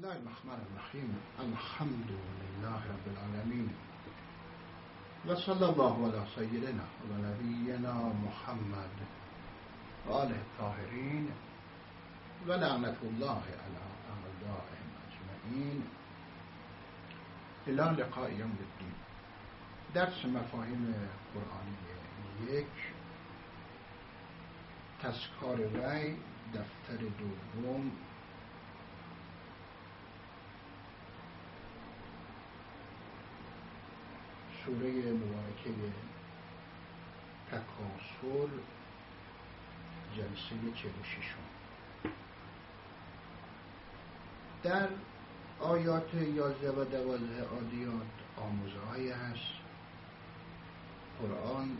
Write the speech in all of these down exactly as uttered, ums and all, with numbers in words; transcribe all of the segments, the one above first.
الله الرحمن الرحیم. الحمد لله رب العالمین و صلی الله علی سیدنا و نبینا محمد و آله الطاهرین و لعنت الله علی اعدائهم اجمعین الی لقاء یوم الدین. درس مفاهیم قرآنی یک، تذکار وحی، دفتر دوم، سوره مبارکه تکاثر، جلسه چهل و ششم. در آیات یازده و دوازده عادیات آموزه هایی هست. قرآن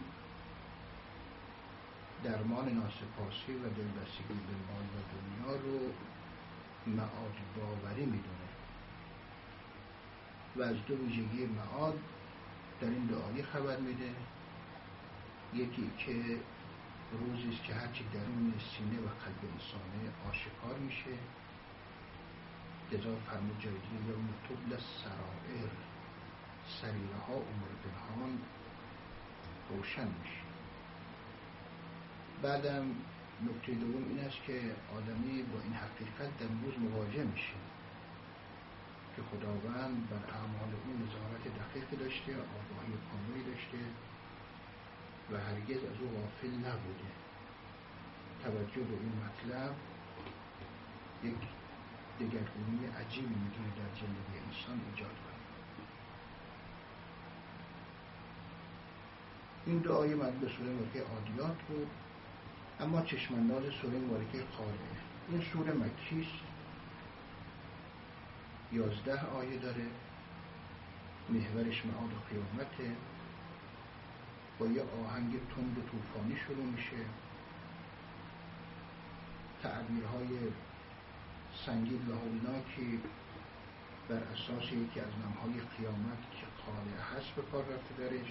درمان ناسپاسی و دلبستگی به مال و دنیا رو معاد باوری میدونه و از دو ویژگی معاد در این دو آیه خبر میده. یکی که روزی است که هرچی درون سینه و قلب انسانه آشکار میشه، لذا فرمود جای دیگه یوم تبلی السرائر، سریره ها امور پنهان روشن میشه. بعدم نکته دوم این است که آدمی با این حقیقت در روز مواجه میشه که خداوند بر اعمال اون نظارت دقیق داشته، آگاهی کاملی داشته و هرگز از او غافل نبوده. توجه به این مطلب یک دگرگونی عجیبی میتونه در زندگی انسان ایجاد کنه. این دو آیه مربوط به سوره مبارکه عادیات بود، اما چشمانداز سوره مبارکه قارعه. این سوره مکی است، یازده آیه داره، محورش معاد و قیامته، با یه آهنگ تند و طوفانی شروع میشه. تعبیرهای سنگین و هولناکی بر اساس یکی از نامهای قیامت که قارعه هست به کار رفته درش.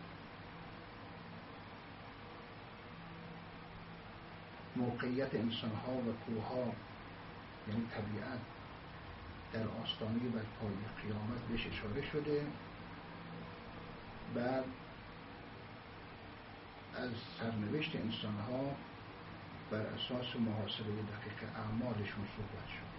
موقعیت انسانها و کوهها، یعنی طبیعت، در آستانه برپای قیامت بهش اشاره شده. بعد از سرنوشت انسانها بر اساس محاسبه دقیق اعمالشون صحبت شد.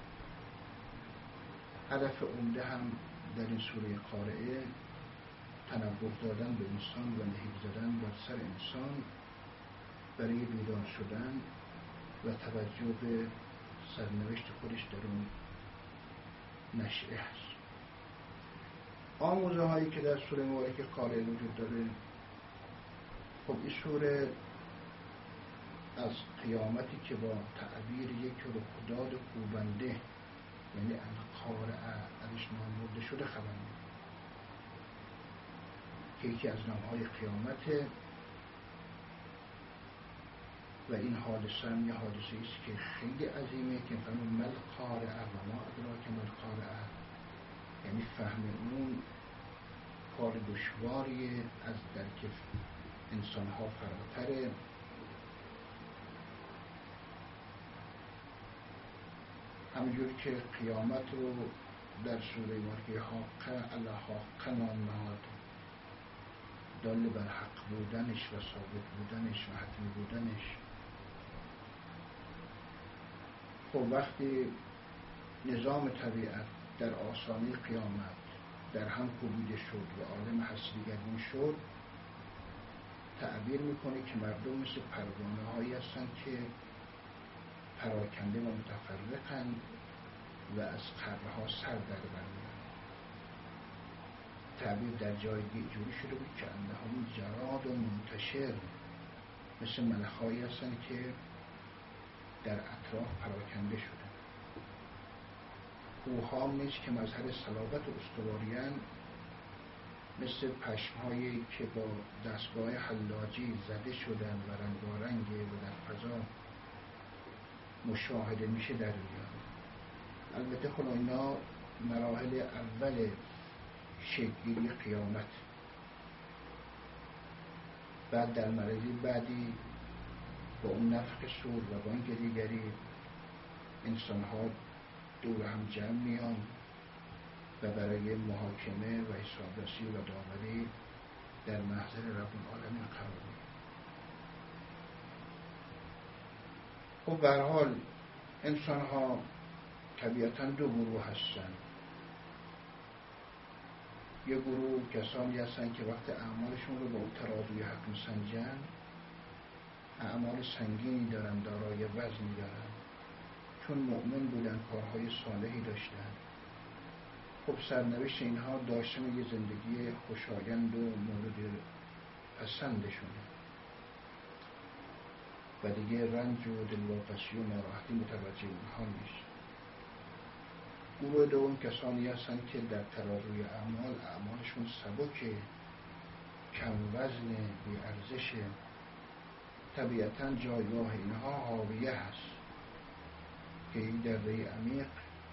هدف عمده هم در این سوره قارعه تنبه دادن به انسان و نهیب زدن بر سر انسان برای بیدار شدن و توجه به سرنوشت خودش در اون نشئه هست. آموزه هایی که در سوره مبارکه قارعه وجود داره، خب این سوره از قیامتی که با تعبیر یک رخداد کوبنده، یعنی القارعه، ازش نام برده شده خبر میده که یکی از نامهای قیامته و این حادثه هم یه حادثه است که خیلی عظیمه که فرمود مل قارعه و ما ادراک مل قارعه، یعنی فهم اون کار دشواریه، از درک انسانها فراتره. همینجور که قیامت رو در سوره مبارکه حاقه الا حاقه نام نهاد، دل بر حق بودنش و ثابت بودنش و حتمی بودنش. خب وقتی نظام طبیعت در آستانه قیامت در هم کوبیده شد و عالم هستی دگرگون شد، تعبیر میکنه که مردم مثل پروانه هایی هستند که پراکنده و متفرقند و از قرها سر در برمی‌آورند. تعبیر در جای دیگری شده بود که انهم جراد و منتشر، مثل ملخ‌هایی هستند که در اطراف پراکنده شده. کوه‌ها نیز که مظهر صلابت و استواری‌اند، مثل پشم‌هایی که با دستگاه حلاجی زده شدن و رنگارنگه و در فضا مشاهده میشه در میاد. البته خب اینا مراحل اول شکل‌گیری قیامت. بعد در مرحله بعدی با اون نفخ صور و با این دیگری انسان‌ها دور هم جمع میان و برای محاکمه و حسابرسی و داوری در محضر رب العالمین قرار می‌گیرند. خب به هر حال انسان ها طبیعتاً دو گروه هستند. یه گروه کسانی هستند که وقت اعمالشون رو با ترازوی حق میسنجن، اعمال سنگینی دارن، دارای وزنی دارن، چون مؤمن بودن، کارهای صالحی داشتن. خب سرنوشت اینها داشتن یه زندگی خوشایند و مورد پسندشونه و دیگه رنج و دلواپسی و ناراحتی متوجه اونها نیست. گروه دوم کسانی هستن که در ترازوی اعمال اعمالشون سبکه، کم وزن، بی ارزشه. طبیعتاً جایگاه اینها حاویه هست که این دره عمیق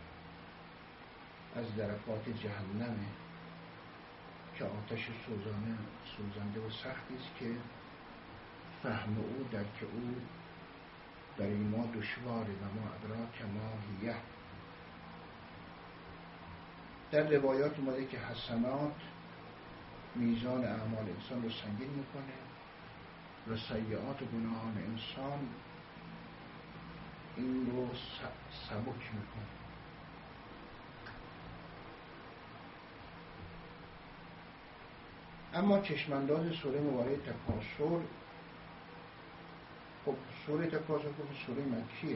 از درکات جهنمه که آتش سوزانه سوزنده و سختی است که فهم او، درک او برای ما دشواره و ما ادراک ما هیه. در روایات اومده که حسنات میزان اعمال انسان رو سنگین میکنه و سیئات و گناهان انسان این رو سبک میکنه. اما چشمانداز سوره مبارکه تکاثر، خب سوره تکاثر خب سوره مکیه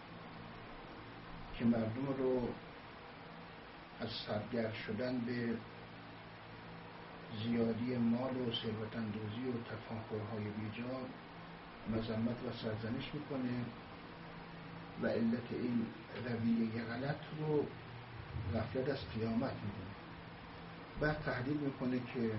که مردم رو از سرگرم شدن به زیادی مال و ثروت اندوزی و تفاخرهای بیجا مذمت و سرزنش میکنه و علت این رویه غلط رو غفلت از قیامت میدونه. بعد تحلیل میکنه که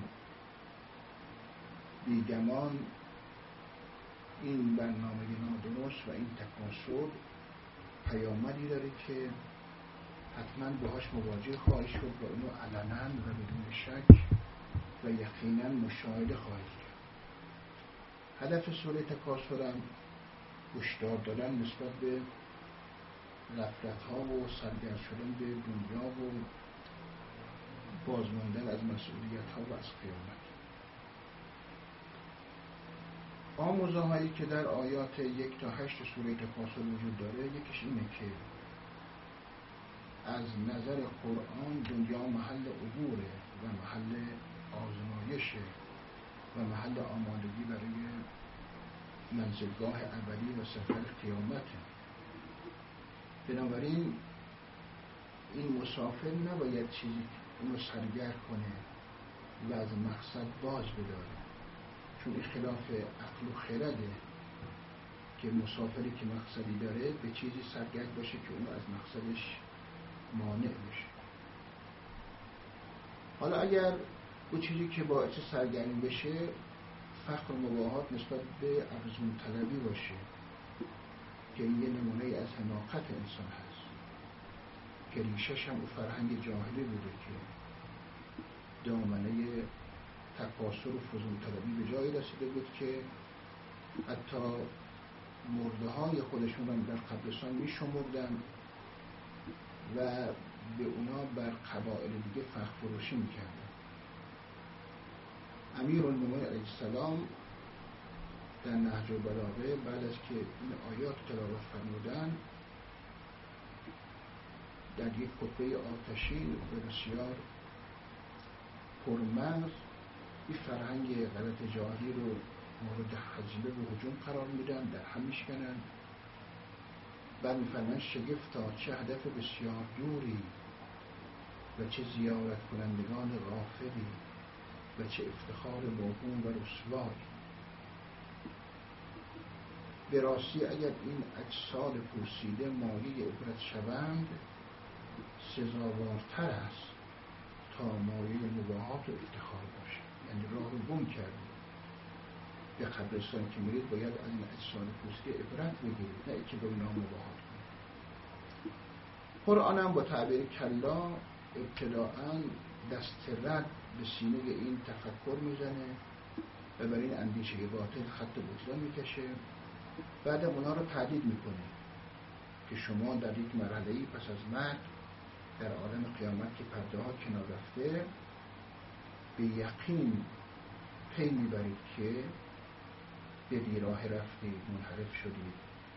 بیگمان این برنامه نادرست و این تکاثر پیامدی داره که حتما باهاش مواجه خواهی شد و اونو علنا و بدون شک و یقینا مشاهده خواهی کرد. هدف سوره تکاثر هم هشدار دادن نسبت به غفلت ها و سرگرم شدن به دنیا و بازماندن از مسئولیت ها و از قیامت. آموزه هایی که در آیات یک تا هشت سوره تکاثر وجود داره، یکیش اینه که از نظر قرآن دنیا محل عبوره و محل آزمایشه و محل آمادگی برای منزلگاه ابدی و سفر قیامته. بنابراین این مسافر نباید چیزی اونو سرگرم کنه و از مقصد باز بداره، چون این خلاف عقل و خرده که مسافری که مقصدی داره به چیزی سرگرم باشه که اونو از مقصدش مانع بشه. حالا اگر اون چیزی که باعث سرگرمی بشه فخر و مباهات نسبت به افزون طلبی باشه که این یه نمونه از حماقت انسان هست که ریشش هم اون فرهنگ جاهلی بوده که دامنه تکاثر و فزون طلبی به جایی رسیده بود که حتی مرده های خودشون هم در قبرستان می شمردن و به اونا بر قبائل دیگه فخر فروشی میکردن. امیرالمومنین علیه السلام در نهج البلاغه بعد از که این آیات تلاوت فرمودن در یک خطبه آتشین و بسیار پرمغز این فرهنگ غلط جاهلی رو مورد حجمه و هجوم قرار میدن، در هم میشکنن. بعد میفرمایند شگفتا چه هدف بسیار دوری و چه زیارت کنندگان غافلی و چه افتخار موهوم و رسوایی. به راستی اگر این اجساد پوسیده مایه عبرت شوند سزاوارتر است تا مایه مباهات و افتخار باشد. یعنی راه رو گم کردید. به قبرستان که میرید باید از این اجساد پوسیده عبرت بگیرید، نه ای که به اونا مباهات کنید. قرآن هم با تعبیر کلا ابتداعاً دست رد به سینه این تفکر میزنه و برای این اندیشه باطل خط بطلان میکشه. بعد اونا رو تهدید میکنه که شما در یک مرحله‌ای پس از مرگ در عالم قیامت که پرده ها کنار رفته به یقین پی میبرید که به بیراه رفتید، منحرف شدید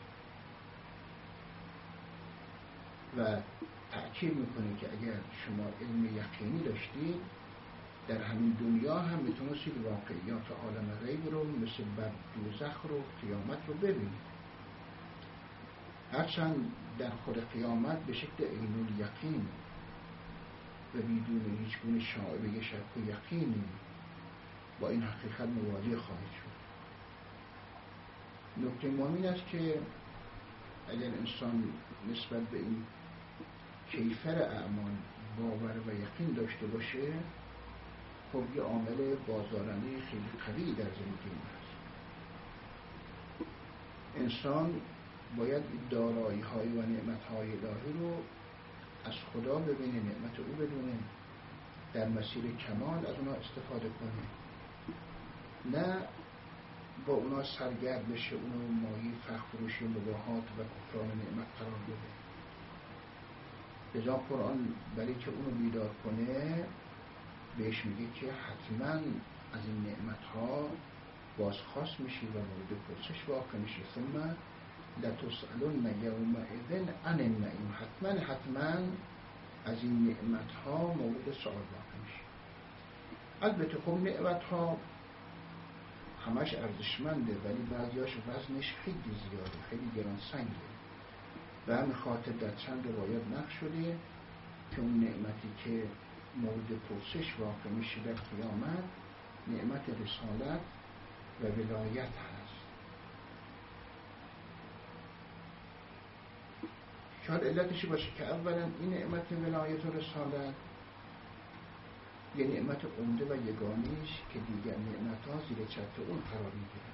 و تأکید میکنه که اگر شما علم یقینی داشتید در همین دنیا هم میتونستید واقعیات عالم غیب رو مثل بر دوزخ رو قیامت رو ببینید، هرچند در خود قیامت به شکل عین الیقین و بدون هیچ گونه شائبه شک و یقینی با این حقیقت مواجه خواهید شد. نکته مهم این است که اگر انسان نسبت به این کیفر اعمال باور و یقین داشته باشه، خب یه عامل بازدارنده خیلی قوی در زندگی اون هست. انسان باید دارایی های و نعمت های الهی رو از خدا ببینه، نعمت او بدونه، در مسیر کمال از اونا استفاده کنه، نه با اونا سرگرد بشه، اونو مایه فخفروشی مباهات و کفران نعمت قرار بده. لذا قرآن برای که اونو بیدار کنه بهش میگه که حتما از این نعمت ها بازخواست میشی و مورد پرسش واقع میشی. ثم لتسألن یومئذ عن النعیم، حتما حتما از این نعمت ها مورد سؤال واقع میشی. البته خب نعمت ها همش ارزشمنده، ولی بعضیاش وزنش خیلی زیاده، خیلی گران سنگه و همین خاطر در چند روایت نقل شده که اون نعمتی که مورد پرسش واقع میشه در قیامت نعمت رسالت و ولایت هست. شاید علتشی باشه که اولا این نعمت ولایت و رسالت یه نعمت عمده و یگانیش که دیگر نعمت ها زیر چتر اون قرار میگیره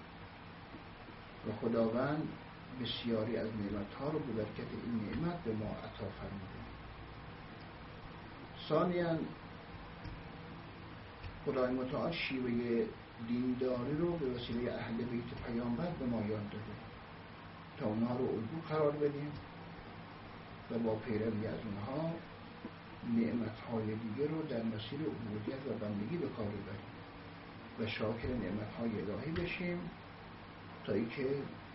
و خداوند بسیاری از نعمت ها رو به برکت این نعمت به ما عطا فرموده. ثانیاً خدای متعال شیوه دینداری رو به وسیله اهل بیت پیامبر به ما یاد داده تا اونها رو الگو قرار بدیم و با پیروی از اونها نعمت‌های دیگه رو در مسیر عبودیت و بندگی به کار ببریم و شاکر نعمت‌های الهی بشیم تا اینکه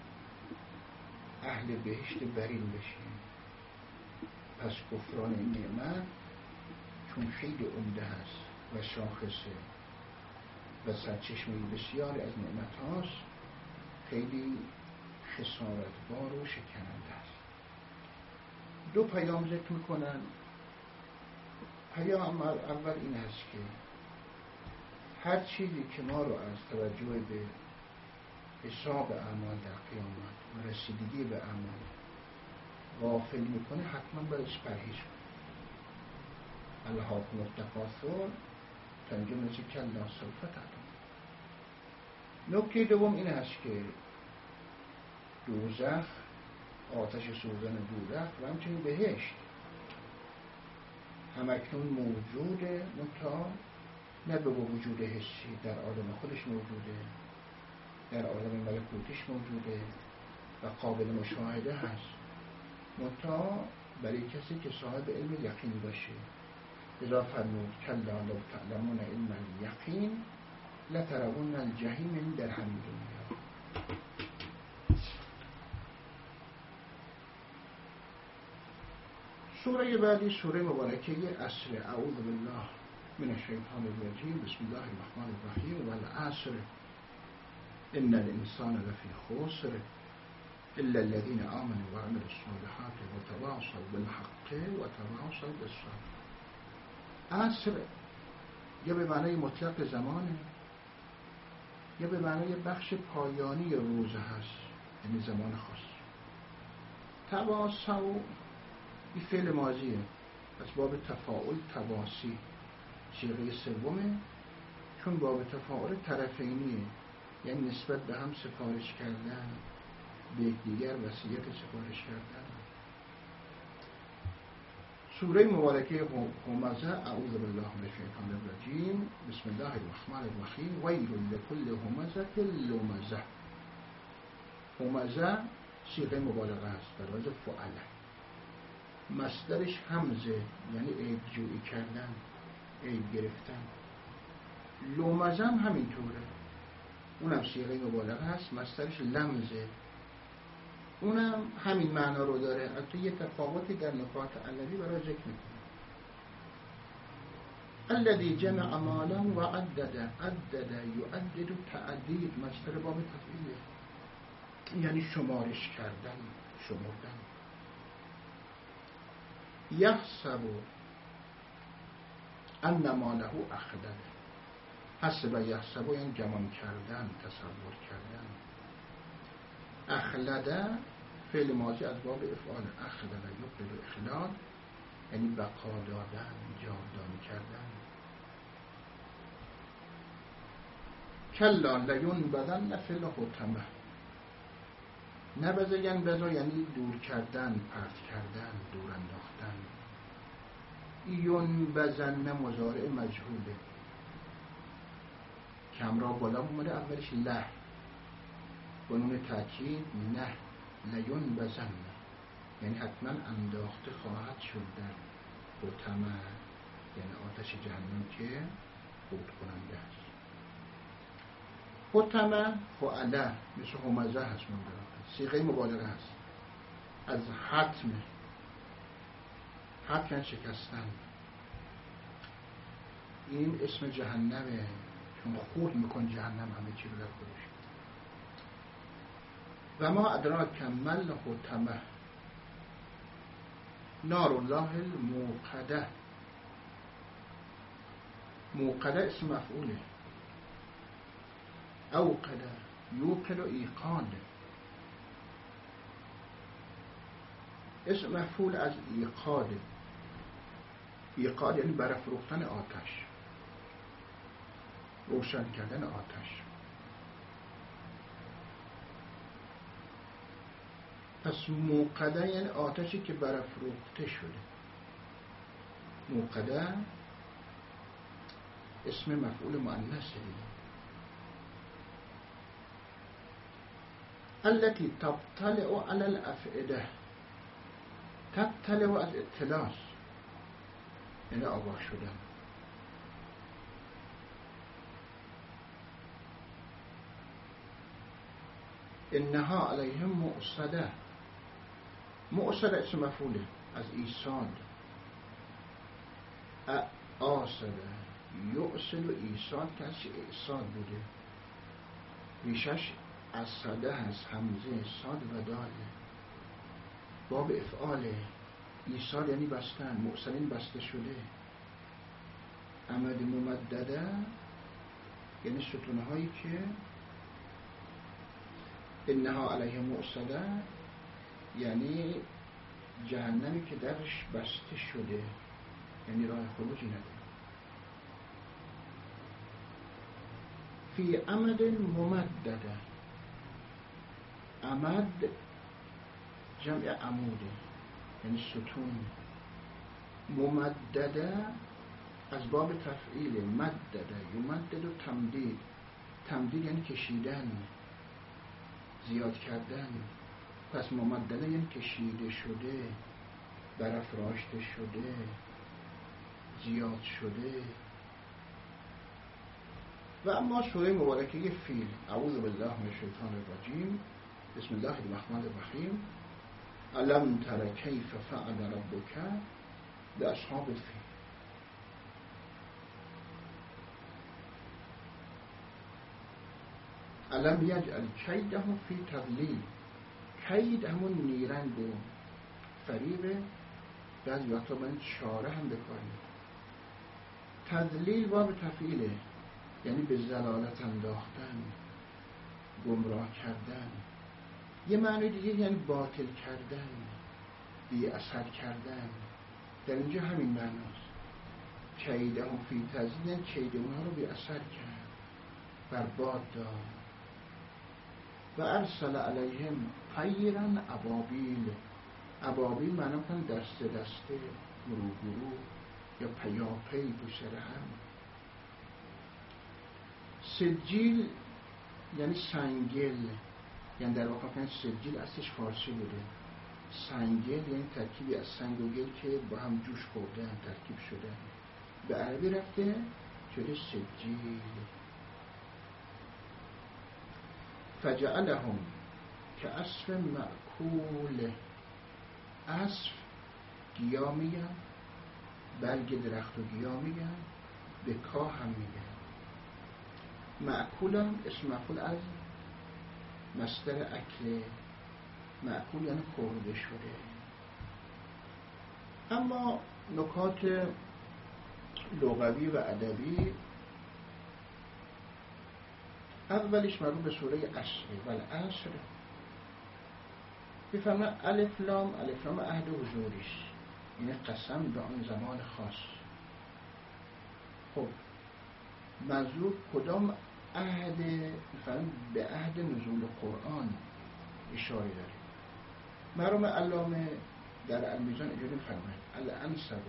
اهل بهشت برین بشیم. پس کفران این نعمت چون خیلی عمده هست و شاخصه و سرچشمه بسیاری از نعمت هاست، خیلی خسارتبار و شکننده است. دو پیام ذکر میکنن. پیام اول این هست که هر چیزی که ما رو از توجه به حساب اعمال در قیامت و رسیدگی به اعمال غافل میکنه حتما بایدش پرهیز کنه. الهاکم التکاثر تا اینجا مثل کلا سوف تعلمون. نکته دوم این هست که دوزخ، آتش سوزان دوزخ و همچنین بهشت همکنون موجوده، منتها نه به وجود حسی، در عالم خودش موجوده، در عالم ملکوتش موجوده و قابل مشاهده هست، منتها برای کسی که صاحب علم یقین باشه. لذا فرمود کلا لو تعلمون علم الیقین لترون الجحیم در همین دنیا. سوره بعدی سوره مبارکه عصر. اعوذ بالله من الشیطان الرجیم. بسم الله الرحمن الرحیم. والعصر ان الانسان لفی خسر الا الذين آمنوا وعملوا الصالحات وتواصوا بالحق وتواصوا بالصبر. عصر یا به معنی مطلق زمانه یا به معنی بخش پایانی روز هست، یعنی زمان خاص. تواصوا این فعل ماضیه، از باب تفاعل تواصی صیغه سومه، چون باب تفاعل طرفینیه، یعنی نسبت به هم سفارش کردن، به دیگر وصیت سفارش کردن. سوره مبارکه همزه. اعوذ بالله من الشیطان الرجیم. بسم الله الرحمن الرحیم. ویل لکل همزه لمزه. همزه صیغه مبالغه است بر وزن فعله. مصدرش همزه یعنی عیب جویی کردن، عیب گرفتن. لمزه هم همینطوره، اونم صیغه مبالغه هست، مصدرش لمزه، اونم همین معنا رو داره. البته یه تفاوتی در نکات علوی برای ذکر میکنه. الذی جمع مالا و عدد، عدد یعدد تعدید، مصدر باب تفعیله، یعنی شمارش کردن، شمردن. یحسب ان ماله اخلده، حسب یحسب یعنی گمان کردن، تصور کردن. اخلده فعل ماضی از باب افعال، اخلده یخلد اخلاد یعنی بقا دادن، جاودانه کردن. کلا لینبذن فی الحطمه، نبذه ینبذ یعنی دور کردن، پرت کردن، دور انداختن. ینبذن مضارع مجهوله، کمرا بالا اومده، اولش له بنون تأکید، نه لینبذن یعنی حتما انداخته خواهد شد در حطمه، یعنی آتش جهنم که خورد کننده است. حطمه فعله مثل همزه هست، صیغه مبالغه هست از حتم. حتم شکستن. این اسم جهنمه، چون خورد میکن جهنم همه چی رو در خودش. و ما ادراک مل حطمه نار الله الموقده. موقده اسم مفعوله، اوقده یوقد و ایقاد، اسم مفعول از ایقاد. ایقاد یعنی برافروختن آتش، روشن کردن آتش. پس موقده یعنی آتشی که برافروخته شده. موقده اسم مفعول مؤنثه. التي تطلع على الافئده، تطلع از اطلاع یعنی آگاه شدن. انها علیهم مؤصده، مؤصده اسم مفعوله از ایصاد. آصده یؤصد و ایصاد که از ایصاد بوده، ریشش از صده هست، همزه صاد و داله، باب افعاله. ایصاد یعنی بستن، مؤصلین بسته شده. عمد ممدده یعنی ستونه هایی که انها علیه مؤصده یعنی جهنمی که درش بسته شده، یعنی راه خروجی نداره. فی عمد ممدده، عمد جمع عموده یعنی ستون. ممدده از باب تفعیل، مدده یمدد و تمدید. تمدید یعنی کشیدن، زیاد کردن. پس ممدده یعنی کشیده شده، برافراشته شده، زیاد شده. و اما سوره مبارکه فیل، اعوذ بالله من الشیطان الرجیم، بسم الله الرحمن الرحیم. الم تر کیف فعل ربک باصحاب الفیل. الم یجعل کیده فی تضلیل. کید همون نیرنگ و فریبه، بعضی وقتا باید چاره هم بکنید. تضلیل باب تفعیله یعنی به ضلالت انداختن، گمراه کردن. یه معنی دیگه یعنی باطل کردن، بی اثر کردن. در اینجا همین معناست. کیده هم فی تضلیل یعنی کید اونها رو بی اثر کرد، برباد داد. و ارسل علیهم طیرا ابابیل. ابابیل معنی کنه دسته دسته، گروه گروه یا پیاپی پشت هم. سجیل یعنی سنگل، یعنی در واقع کنید سجیل اصلش فارسی بوده. سنگل یعنی ترکیبی از سنگ و گل که با هم جوش خوردن ترکیب شده، به عربی رفته شده سجیل. فجعلهم که عصف مأکول، عصف گیاه میگن، برگ درخت و گیاه میگن، به کاه هم میگن. مأکول هم اسم مفعول از مصدر اکل، مأکول یعنی خورده شده. اما نکات لغوی و ادبی، اولیش مربوط به سوره عصر و العصر. بفرمایند الف لام، الف لام عهد حضوریش، یعنی قسم به آن زمان خاص. خب منظور کدام عهد؟ بفرمایند به عهد نزول قرآن اشاره داره. مرحوم علامه در المیزان اینجوری می‌فرمایند الانسب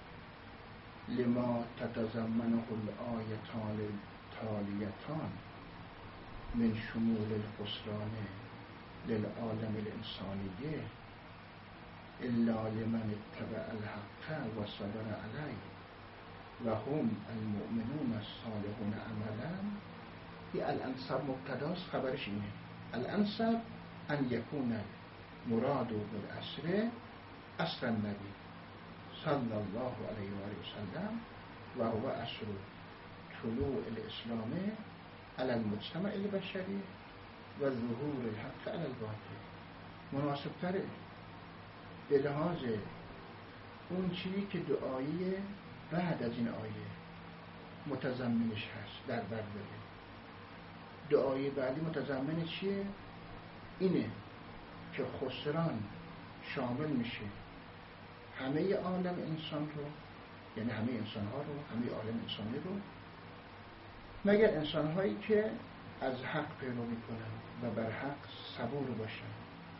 لما تتضمنه الآیتان التالیتان من شمول الخسران للعالم الانسانیه الا لمن اتبع الحق و صبر علیه و هم المؤمنون الصالحون عملا. این الانسب مبتداست، خبرش اینه. الانسب ان یکون مراد بالعصر عصر النبی صلی الله علیه و آله و سلم و هو عصر طلوع الاسلام علی المجتمع البشری و ظهور الحق علی الباطل. مناسب تره به لحاظ اون چیزی که دعایی بعد از این آیه متضمنش هست در بر داره. دعای بعدی متضمن چیه؟ اینه که خسران شامل میشه همه عالم انسان رو، یعنی همه انسان ها رو، همه عالم انسانی رو، مگر انسان هایی که از حق پیرو میکنن و بر حق صبور باشن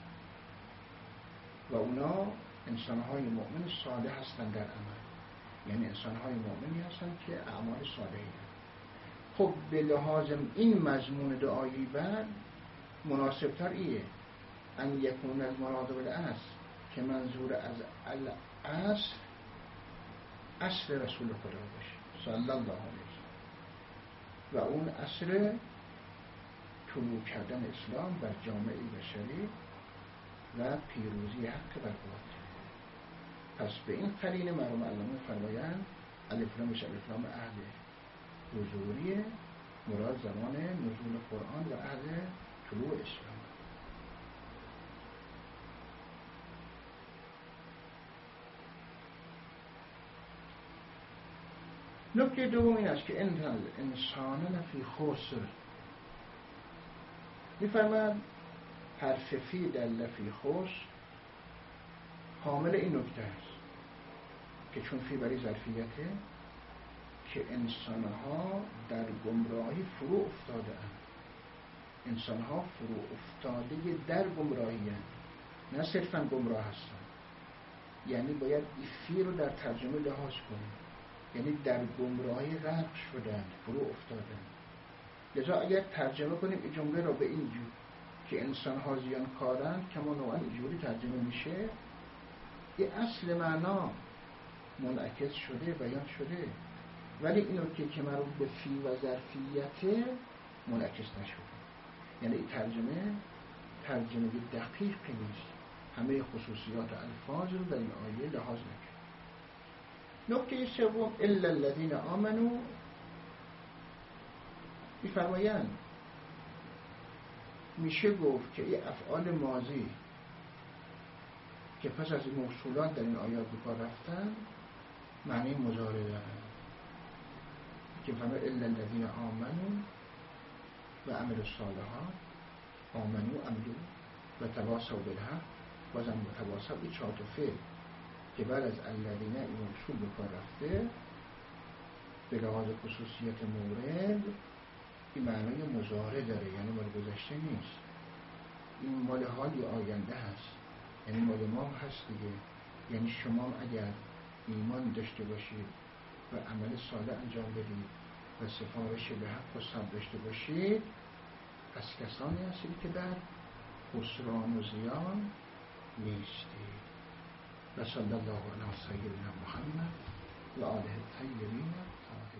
و اونا انسان های مؤمن صالح هستن در عمل، یعنی انسان های مؤمنی هستن که اعمال صالحی هستن. خب به لحاظ این مضمون دعایی بعد مناسب تر ایه ان یکون المراد بالعصر، که منظور از العصر عصر رسول خدا باشه صلی الله علیه و اون عصر طلوع کردن اسلام بر جامعه بشری و پیروزی حق بر باطل. پس به این قرینه مرحوم علامه فرمایند الف لامش الف لام عهد حضوریه، مراد زمان نزول قرآن و عهد طلوع اسلام. نکته دوم این است که ان الانسان لفی خسر. می‌فرماید حرف فی در لفی خسر حامل این نکته است که چون فی برای ظرفیته که انسان‌ها در گمراهی فرو افتاده اند. انسان‌ها فرو افتاده در گمراهی اند، نه صرفاً گمراه هستند. یعنی باید این فی رو در ترجمه لحاظ کنیم، یعنی در گمراهی غرق شدن، فرو افتادن. لذا اگر ترجمه کنیم این جمله رو به این جو که انسان ها زیانکارند که ما نوعا اینجوری ترجمه میشه، این اصل معنا منعکس شده، بیان شده، ولی اینو که که مربوط به فی و ظرفیت منعکس نشده. یعنی این ترجمه ترجمه دقیقی نیست، همه خصوصیات الفاظ رو در این آیه لحاظ نکرد. نکته سوم الا الذین آمنوا، می‌فرمایند میشه گفت که این افعال ماضی که پس از این موصولات در این آیات به کار رفتن معنی مضارع دارن، که فرماید الا الذین آمنوا و عملوا الصالحات، آمنو عملو و تواصوا بالحق و زن متواصل. این چهار تا فعل که بعد از الذین این موصول به کار رفته به لحاظ خصوصیت مورد این معنای مضارع داره، یعنی مال گذشته نیست، این مال حال آینده هست، یعنی مال ما هست دیگه. یعنی شما اگر ایمان داشته باشید و عمل صالح انجام بدید و سفارش به حق و صبر داشته باشید، پس کسانی هستید که در خسران و زیان نیستی. و صلی الله علی سیدنا محمد و آله الطیبین الطاهرین.